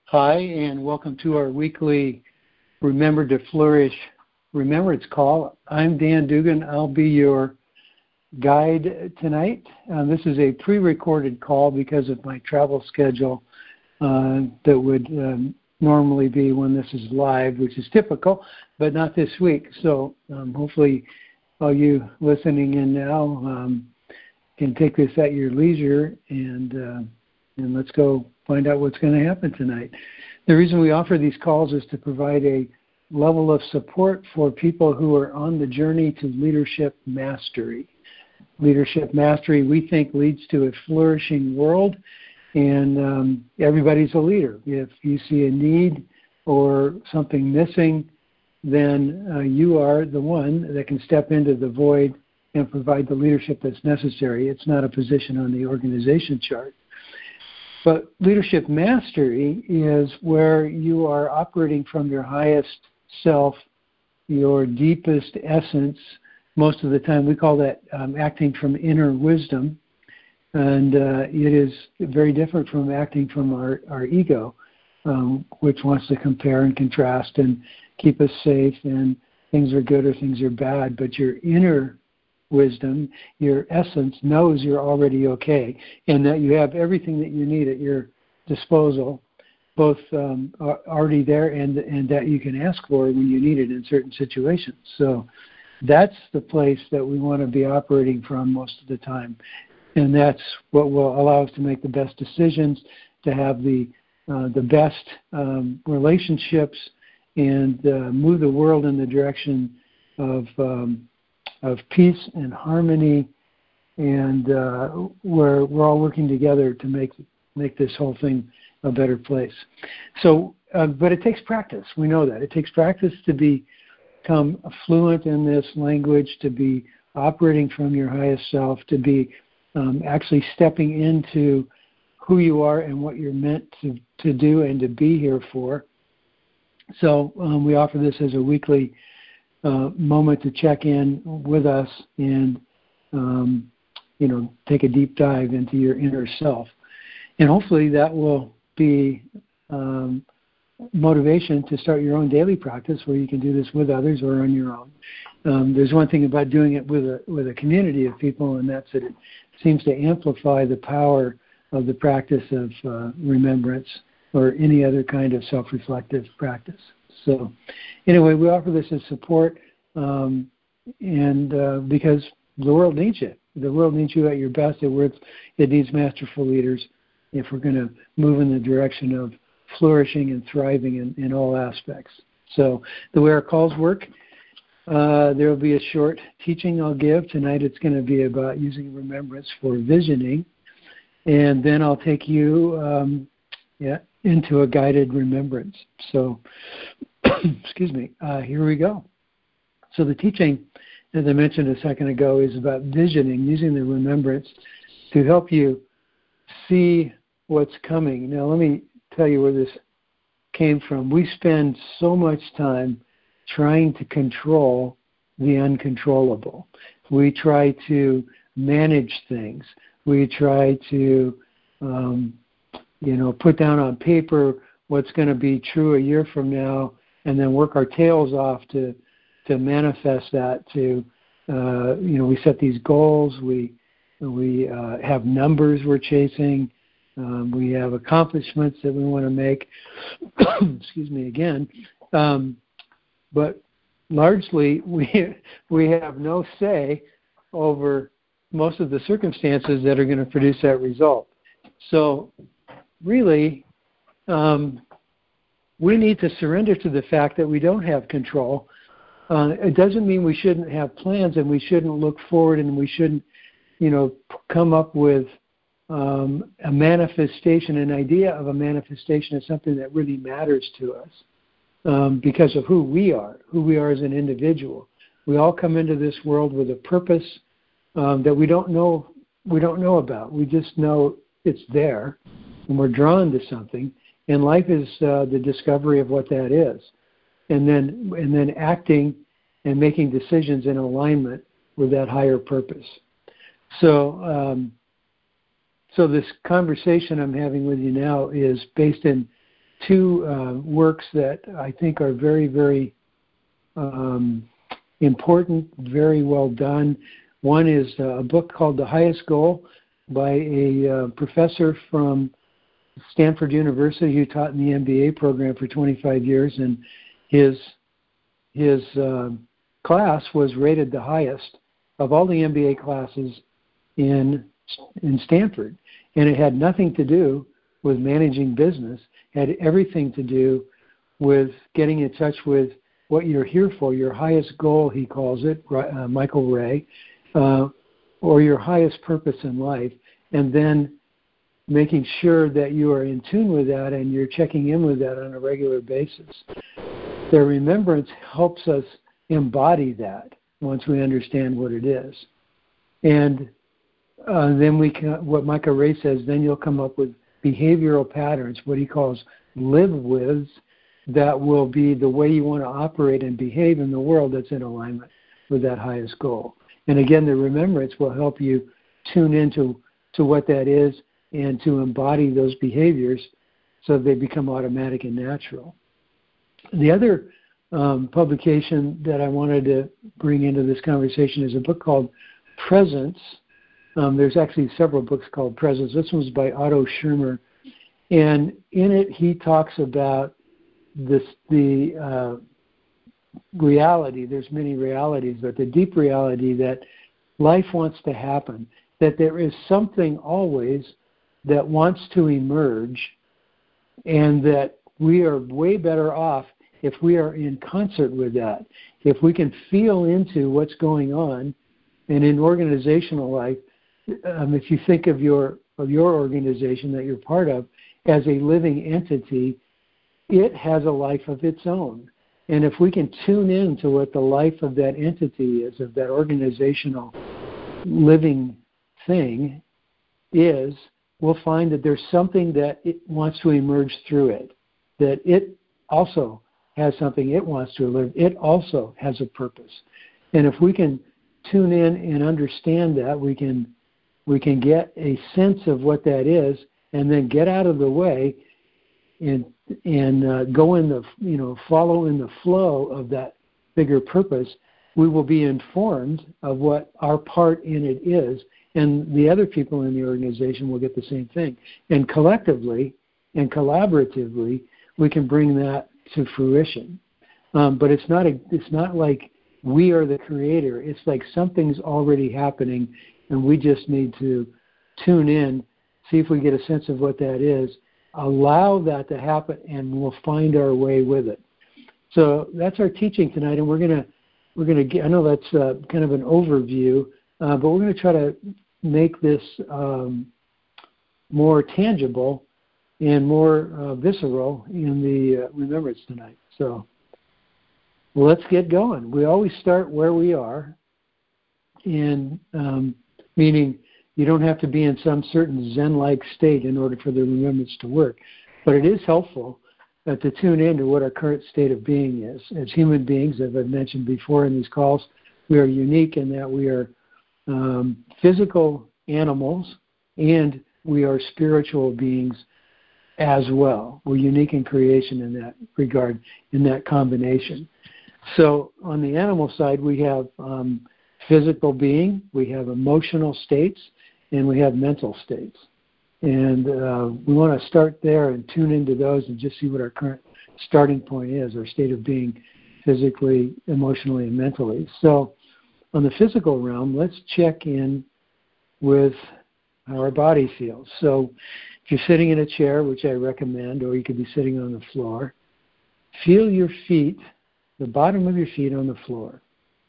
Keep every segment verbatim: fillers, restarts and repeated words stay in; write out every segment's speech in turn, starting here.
Hi, and welcome to our weekly Remember to Flourish Remembrance Call. I'm Dan Dugan. I'll be your guide tonight. Uh, this is a pre-recorded call because of my travel schedule uh, that would um, normally be when this is live, which is typical, but not this week. So um, hopefully all you listening in now um, can take this at your leisure, and uh, and let's go find out what's going to happen tonight. The reason we offer these calls is to provide a level of support for people who are on the journey to leadership mastery. Leadership mastery, we think, leads to a flourishing world, and um, everybody's a leader. If you see a need or something missing, then uh, you are the one that can step into the void and provide the leadership that's necessary. It's not a position on the organization chart. But leadership mastery is where you are operating from your highest self, your deepest essence. Most of the time we call that um, acting from inner wisdom. And uh, it is very different from acting from our, our ego, um, which wants to compare and contrast and keep us safe, and things are good or things are bad. But your inner wisdom, your essence, knows you're already okay, and that you have everything that you need at your disposal, both um, already there and and that you can ask for when you need it in certain situations. So that's the place that we want to be operating from most of the time, and that's what will allow us to make the best decisions, to have the uh, the best um, relationships, and uh, move the world in the direction of um, of peace and harmony, and uh, where we're all working together to make make this whole thing a better place. So, uh, but it takes practice. We know that. It takes practice to become fluent in this language, to be operating from your highest self, to be um, actually stepping into who you are and what you're meant to, to do and to be here for. So um, we offer this as a weekly Uh, moment to check in with us and, um, you know, take a deep dive into your inner self. And hopefully that will be um, motivation to start your own daily practice where you can do this with others or on your own. Um, there's one thing about doing it with a, with a community of people, and that's that it seems to amplify the power of the practice of uh, remembrance or any other kind of self-reflective practice. So anyway, we offer this as support, um, and uh, because the world needs you. The world needs you at your best. It, it needs masterful leaders if we're going to move in the direction of flourishing and thriving in, in all aspects. So the way our calls work, uh, there will be a short teaching I'll give. Tonight it's going to be about using remembrance for visioning, and then I'll take you um, yeah, into a guided remembrance. So excuse me, uh, here we go. So the teaching, as I mentioned a second ago, is about visioning, using the remembrance to help you see what's coming. Now let me tell you where this came from. We spend so much time trying to control the uncontrollable. We try to manage things. We try to, um, you know, put down on paper what's going to be true a year from now, and then work our tails off to to manifest that. To uh, you know, we set these goals. We we uh, have numbers we're chasing. Um, we have accomplishments that we want to make. Excuse me again. Um, but largely, we we have no say over most of the circumstances that are going to produce that result. So, really. Um, we need to surrender to the fact that we don't have control. Uh, it doesn't mean we shouldn't have plans, and we shouldn't look forward, and we shouldn't, you know, come up with um, a manifestation, an idea of a manifestation of something that really matters to us um, because of who we are, who we are as an individual. We all come into this world with a purpose um, that we don't know we don't know about. We just know it's there, and we're drawn to something. And life is uh, the discovery of what that is, and then and then acting and making decisions in alignment with that higher purpose. So, um, so this conversation I'm having with you now is based in two uh, works that I think are very, very um, important, very well done. One is a book called The Highest Goal by a uh, professor from Stanford University who taught in the M B A program for twenty-five years, and his his uh, class was rated the highest of all the M B A classes in in Stanford, and it had nothing to do with managing business. It had everything to do with getting in touch with what you're here for, your highest goal, he calls it, uh, Michael Ray, uh, or your highest purpose in life, and then making sure that you are in tune with that and you're checking in with that on a regular basis. The remembrance helps us embody that once we understand what it is. And uh, then we can, what Michael Ray says, then you'll come up with behavioral patterns, what he calls live-withs, that will be the way you want to operate and behave in the world that's in alignment with that highest goal. And again, the remembrance will help you tune into to what that is and to embody those behaviors so they become automatic and natural. The other um, publication that I wanted to bring into this conversation is a book called Presence. Um, there's actually several books called Presence. This one's by Otto Schirmer. And in it, he talks about this, the uh, reality, there's many realities, but the deep reality that life wants to happen, that there is something always that wants to emerge, and that we are way better off if we are in concert with that. If we can feel into what's going on, and in organizational life, um, if you think of your of your organization that you're part of as a living entity, it has a life of its own. And if we can tune in to what the life of that entity is, of that organizational living thing is, we'll find that there's something that it wants to emerge through it, that it also has something it wants to live. It also has a purpose. And if we can tune in and understand that, we can we can get a sense of what that is, and then get out of the way and and uh, go in the, you know, follow in the flow of that bigger purpose. We will be informed of what our part in it is, and the other people in the organization will get the same thing. And collectively and collaboratively, we can bring that to fruition. Um, but it's not a, it's not like we are the creator. It's like something's already happening, and we just need to tune in, see if we get a sense of what that is, allow that to happen, and we'll find our way with it. So that's our teaching tonight, and we're gonna we're gonna get, I know that's uh, kind of an overview, uh, but we're gonna try to make this um, more tangible and more uh, visceral in the uh, remembrance tonight. So let's get going. We always start where we are, and um, meaning you don't have to be in some certain Zen-like state in order for the remembrance to work. But it is helpful uh, to tune in to what our current state of being is. As human beings, as I've mentioned before in these calls, we are unique in that we are um, physical animals, and we are spiritual beings as well. We're unique in creation in that regard, in that combination. So on the animal side, we have um, physical being, we have emotional states, and we have mental states. And uh, we want to start there and tune into those and just see what our current starting point is, our state of being physically, emotionally, and mentally. So on the physical realm, let's check in with how our body feels. So if you're sitting in a chair, which I recommend, or you could be sitting on the floor, feel your feet, the bottom of your feet on the floor.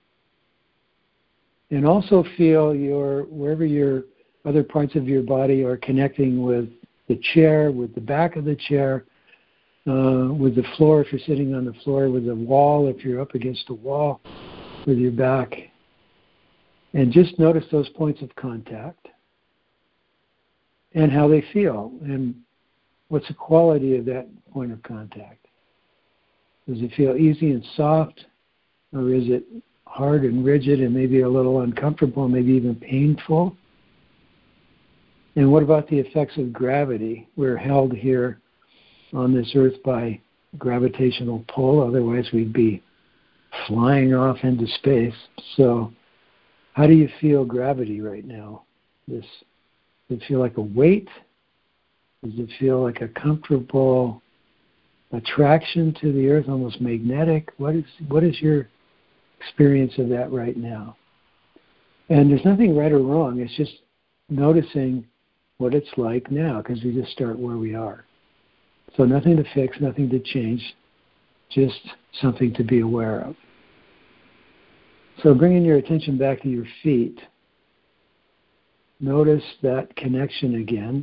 And also feel your, wherever your other parts of your body are connecting with the chair, with the back of the chair, uh, with the floor if you're sitting on the floor, with the wall if you're up against a wall, with your back. And just notice those points of contact and how they feel, and what's the quality of that point of contact. Does it feel easy and soft, or is it hard and rigid and maybe a little uncomfortable, maybe even painful? And what about the effects of gravity? We're held here on this earth by gravitational pull, otherwise we'd be flying off into space. So how do you feel gravity right now? This, does it feel like a weight? Does it feel like a comfortable attraction to the earth, almost magnetic? What is what is your experience of that right now? And there's nothing right or wrong. It's just noticing what it's like now, because we just start where we are. So nothing to fix, nothing to change, just something to be aware of. So bringing your attention back to your feet, notice that connection again,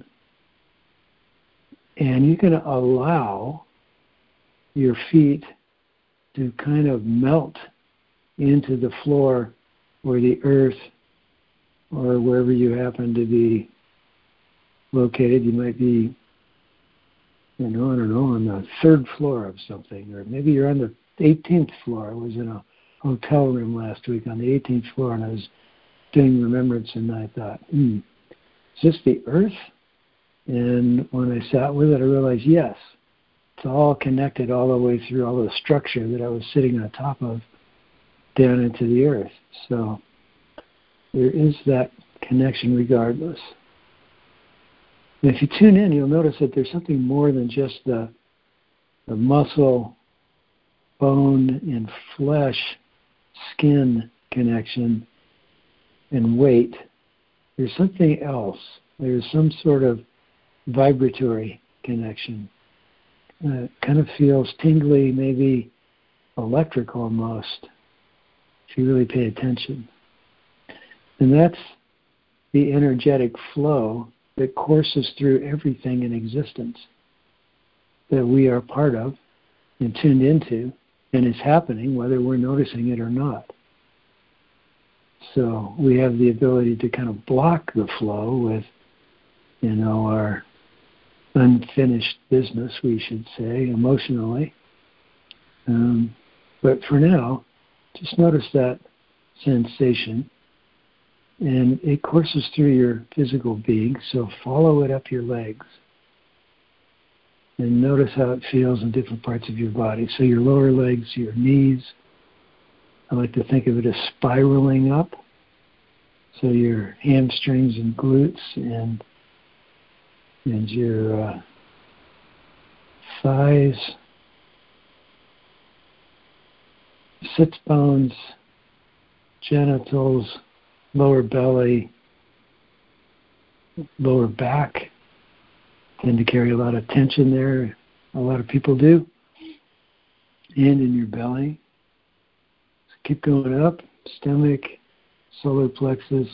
and you can allow your feet to kind of melt into the floor or the earth or wherever you happen to be located. You might be, you know, I don't know, on the third floor of something, or maybe you're on the eighteenth floor. I was in a hotel room last week on the eighteenth floor, and I was doing remembrance, and I thought, hmm, is this the earth? And when I sat with it, I realized, yes, it's all connected all the way through all the structure that I was sitting on top of down into the earth. So there is that connection regardless. And if you tune in, you'll notice that there's something more than just the, the muscle, bone, and flesh, skin connection and weight. There's something else. There's some sort of vibratory connection. Uh, it kind of feels tingly, maybe electric almost, if you really pay attention. And that's the energetic flow that courses through everything in existence that we are part of and tuned into, and is happening whether we're noticing it or not. So we have the ability to kind of block the flow with, you know, our unfinished business, we should say, emotionally. Um, but for now, just notice that sensation, and it courses through your physical being, so follow it up your legs. And notice how it feels in different parts of your body. So your lower legs, your knees, I like to think of it as spiraling up. So your hamstrings and glutes and and your uh, thighs, sits bones, genitals, lower belly, lower back. Tend to carry a lot of tension there. A lot of people do. And in your belly. So keep going up. Stomach, solar plexus,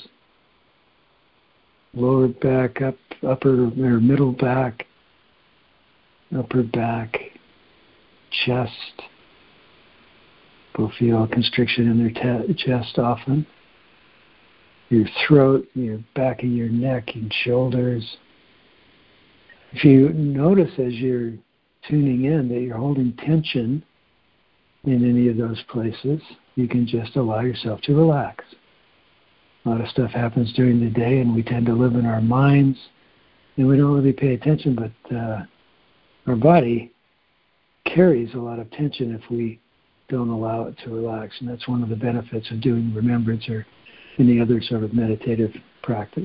lower back, up, upper or middle back, upper back, chest. People feel constriction in their te- chest often. Your throat, your back of your neck and shoulders. If you notice as you're tuning in that you're holding tension in any of those places, you can just allow yourself to relax. A lot of stuff happens during the day, and we tend to live in our minds, and we don't really pay attention, but uh, our body carries a lot of tension if we don't allow it to relax, and that's one of the benefits of doing remembrance or any other sort of meditative practice.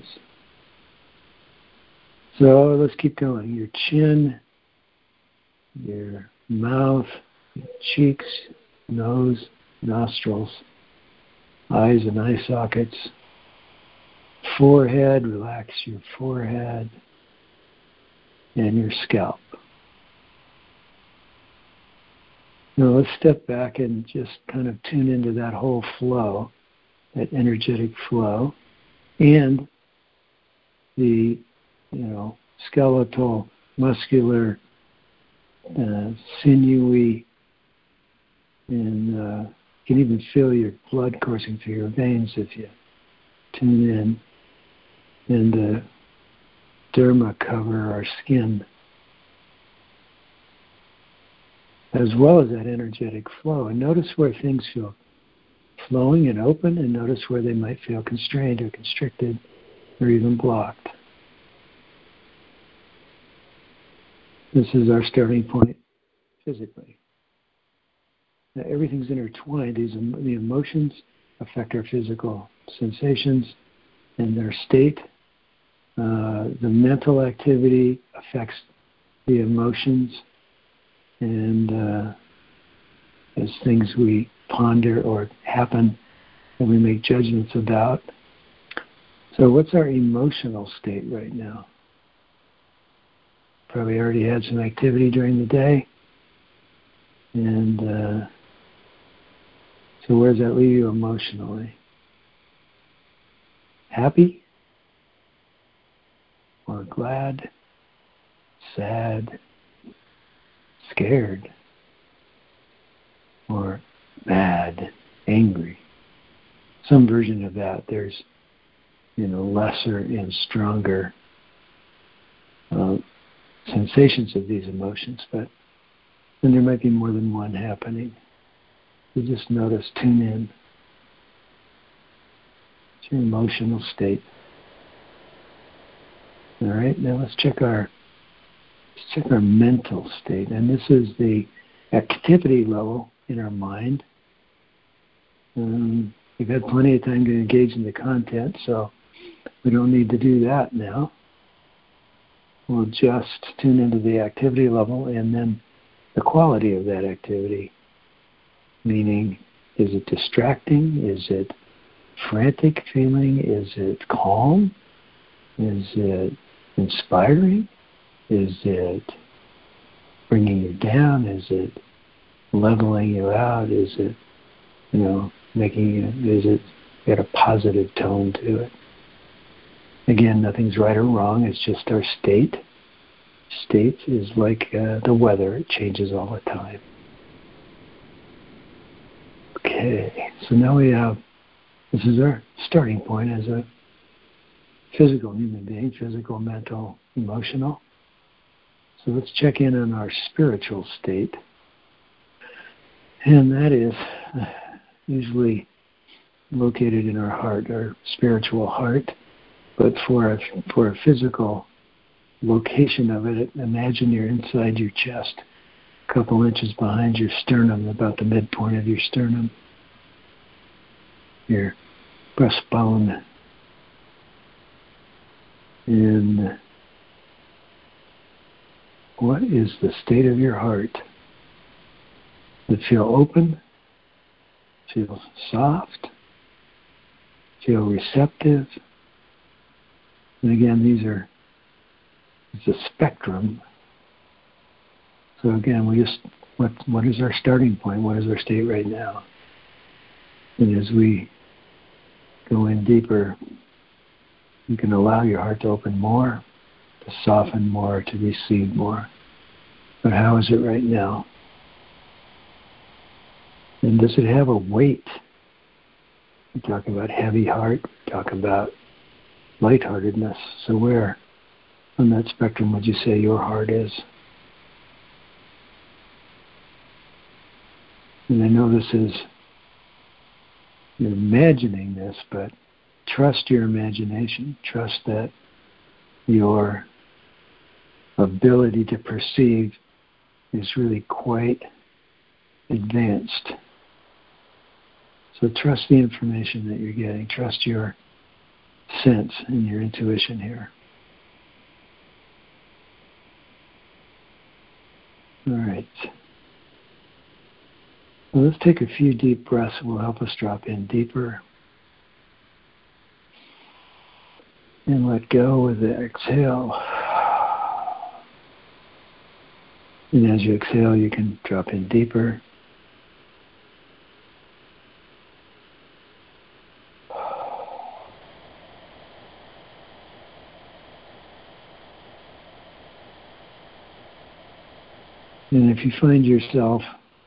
So let's keep going. Your chin, your mouth, your cheeks, nose, nostrils, eyes and eye sockets, forehead, relax your forehead, and your scalp. Now let's step back and just kind of tune into that whole flow, that energetic flow, and the, you know, skeletal, muscular, uh, sinewy, and uh, you can even feel your blood coursing through your veins if you tune in, and the derma cover, our skin, as well as that energetic flow. And notice where things feel flowing and open, and notice where they might feel constrained or constricted or even blocked. This is our starting point physically. Now, everything's intertwined. These the emotions affect our physical sensations and their state. Uh, the mental activity affects the emotions, and uh, as things we ponder or happen that we make judgments about. So what's our emotional state right now? Probably already had some activity during the day. And uh, so where does that leave you emotionally? Happy? Or glad? Sad? Scared? Or mad? Angry? Some version of that. There's, you know, lesser and stronger uh, sensations of these emotions, but then there might be more than one happening. You just notice, tune in. It's your emotional state. All right, now let's check our let's check our mental state, and this is the activity level in our mind. Um, we've had plenty of time to engage in the content, so we don't need to do that now. We'll just tune into the activity level and then the quality of that activity. Meaning, is it distracting? Is it frantic feeling? Is it calm? Is it inspiring? Is it bringing you down? Is it leveling you out? Is it, you know, making you, is it got a positive tone to it? Again, nothing's right or wrong. It's just our state. State is like uh, the weather. It changes all the time. Okay, so now we have, this is our starting point as a physical human being, physical, mental, emotional. So let's check in on our spiritual state. And that is usually located in our heart, our spiritual heart. But for a, for a physical location of it, imagine you're inside your chest, a couple inches behind your sternum, about the midpoint of your sternum, your breastbone. And what is the state of your heart? Does it feel open? Feel soft? Feel receptive? And again, these are, it's a spectrum. So again, we just, what what is our starting point? What is our state right now? And as we go in deeper, you can allow your heart to open more, to soften more, to receive more. But how is it right now? And does it have a weight? We talk about heavy heart, we talk about lightheartedness. So where on that spectrum would you say your heart is? And I know this is, you're imagining this, but trust your imagination. Trust that your ability to perceive is really quite advanced. So trust the information that you're getting. Trust your sense and your intuition here. All right. Well, let's take a few deep breaths. It will help us drop in deeper. And let go with the exhale. And as you exhale, you can drop in deeper. And if you find yourself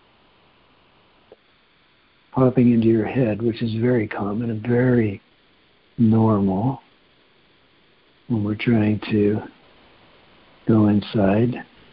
popping into your head, which is very common and very normal when we're trying to go inside,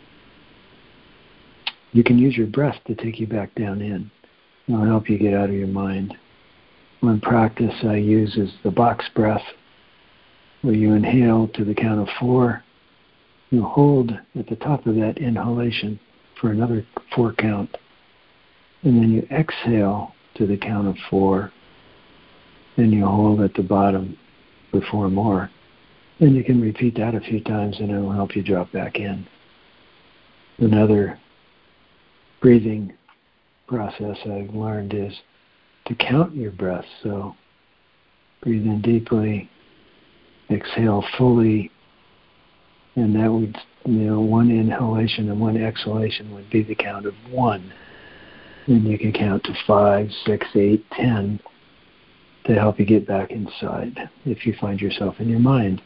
you can use your breath to take you back down in. It'll help you get out of your mind. One practice I use is the box breath, where you inhale to the count of four, You hold at the top of that inhalation for another four count. And then you exhale to the count of four. And you hold at the bottom for four more. And you can repeat that a few times and it will help you drop back in. Another breathing process I've learned is to count your breaths. So breathe in deeply, exhale fully, and that would, you know, one inhalation and one exhalation would be the count of one. And you can count to five, six, eight, ten to help you get back inside if you find yourself in your mind.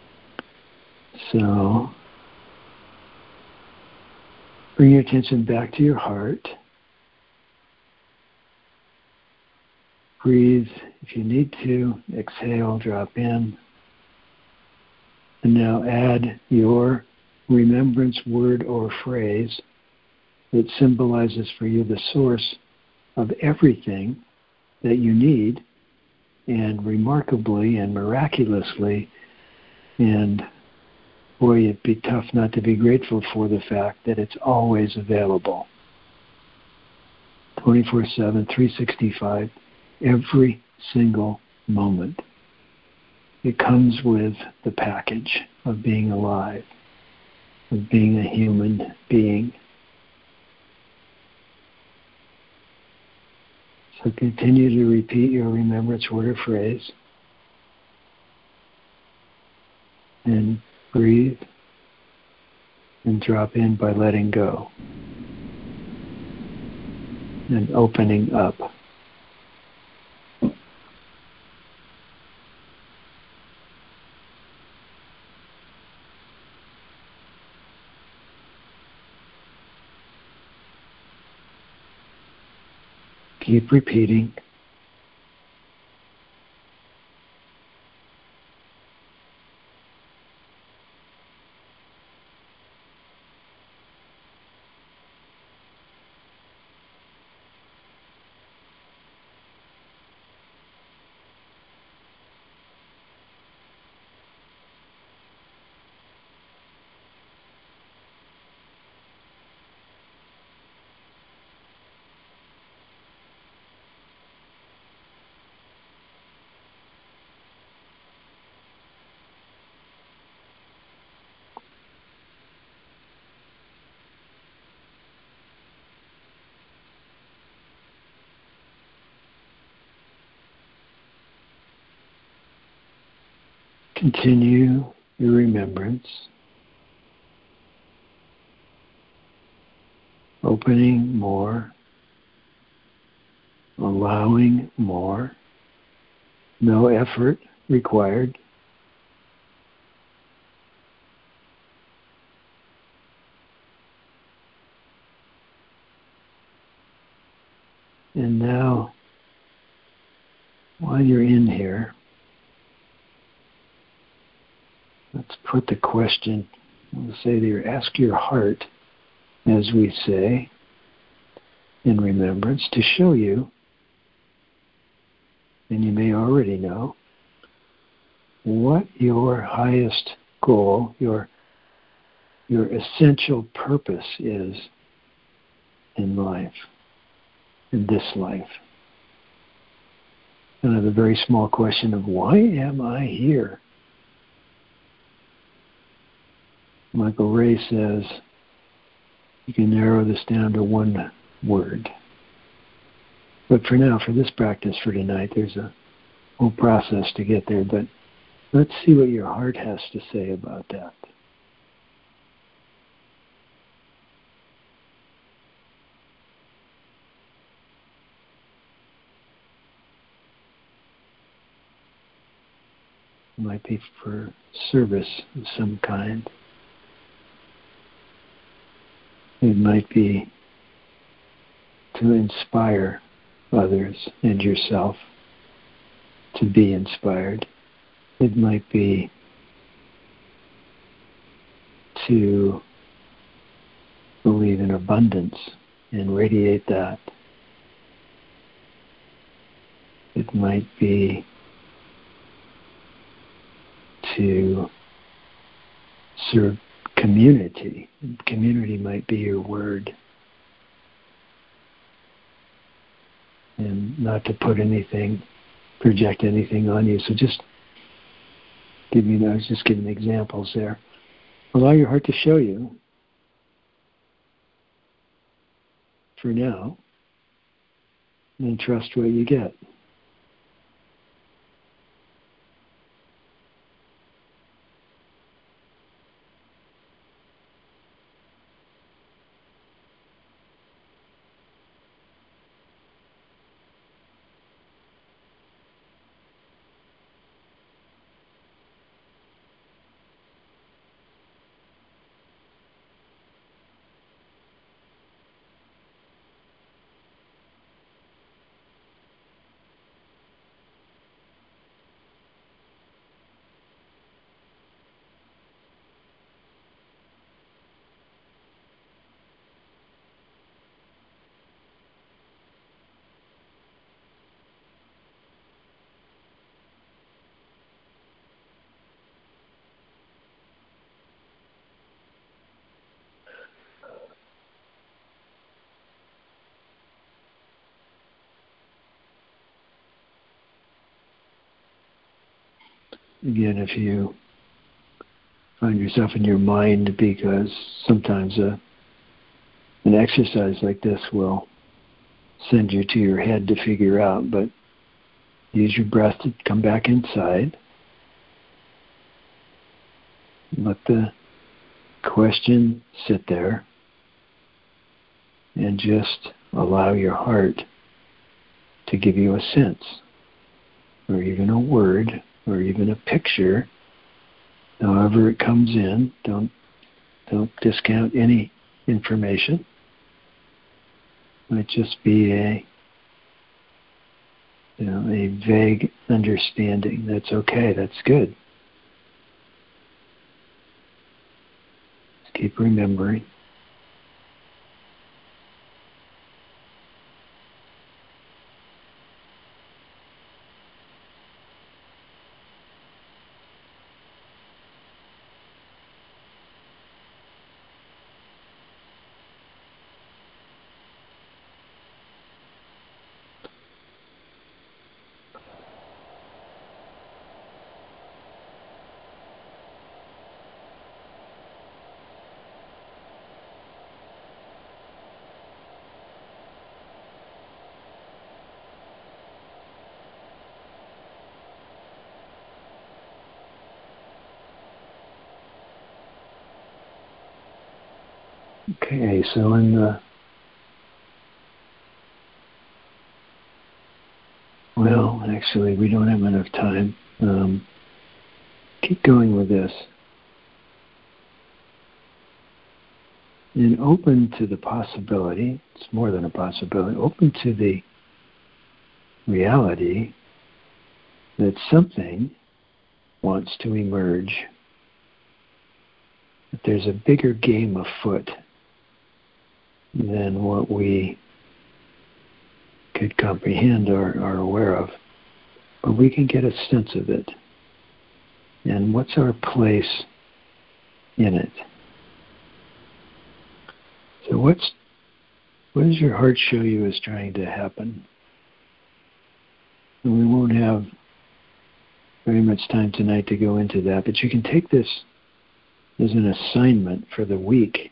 So bring your attention back to your heart. Breathe if you need to. Exhale, drop in. And now add your remembrance word or phrase that symbolizes for you the source of everything that you need, and remarkably and miraculously, and boy, it'd be tough not to be grateful for the fact that it's always available. twenty-four seven, three sixty-five, every single moment. It comes with the package of being alive, of being a human being. So continue to repeat your remembrance word or phrase. And breathe and drop in by letting go and opening up. Keep repeating. Continue your remembrance, opening more, allowing more, no effort required. And now, while you're in here, let's put the question, we'll say there, ask your heart, as we say, in remembrance, to show you, and you may already know, what your highest goal, your, your essential purpose is in life, in this life. And the very small question of, why am I here? Michael Ray says, you can narrow this down to one word. But for now, for this practice for tonight, there's a whole process to get there. But let's see what your heart has to say about that. It might be for service of some kind. It might be to inspire others and yourself to be inspired. It might be to believe in abundance and radiate that. It might be to serve community. Community might be your word. And not to put anything, project anything on you. So just give me, I was just giving examples there. Allow your heart to show you, for now, and trust what you get. Again, if you find yourself in your mind, because sometimes a, an exercise like this will send you to your head to figure out, but use your breath to come back inside. Let the question sit there and just allow your heart to give you a sense, or even a word, or even a picture, however it comes in. Don't don't discount any information. It might just be a you know a vague understanding. That's okay. That's good. Just keep remembering. Okay, so in the, well, actually, we don't have enough time. Um, keep going with this. And open to the possibility, it's more than a possibility, open to the reality that something wants to emerge, that there's a bigger game afoot than what we could comprehend or are aware of. But we can get a sense of it. And what's our place in it? So what's what does your heart show you is trying to happen? And we won't have very much time tonight to go into that, but you can take this as an assignment for the week.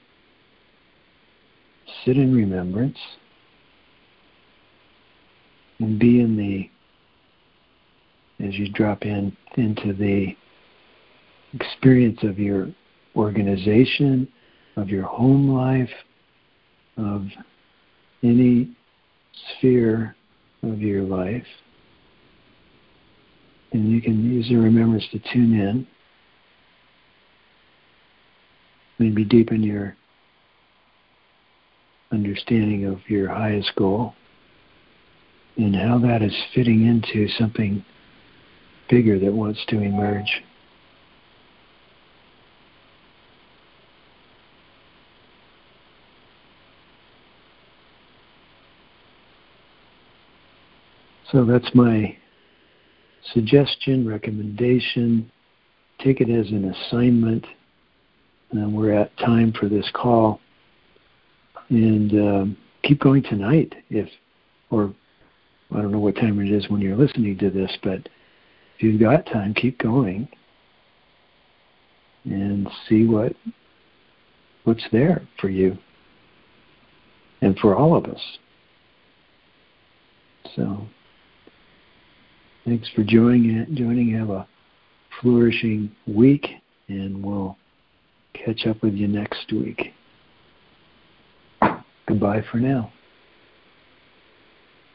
Sit in remembrance and be in the, as you drop in into the experience of your organization, of your home life, of any sphere of your life. And you can use the remembrance to tune in, maybe deepen your understanding of your highest goal and how that is fitting into something bigger that wants to emerge. So that's my suggestion, recommendation. Take it as an assignment. uh, we're at time for this call. And um, keep going tonight, if, or I don't know what time it is when you're listening to this, but if you've got time, keep going and see what what's there for you and for all of us. So, thanks for joining. Joining. Have a flourishing week, and we'll catch up with you next week. Goodbye for now.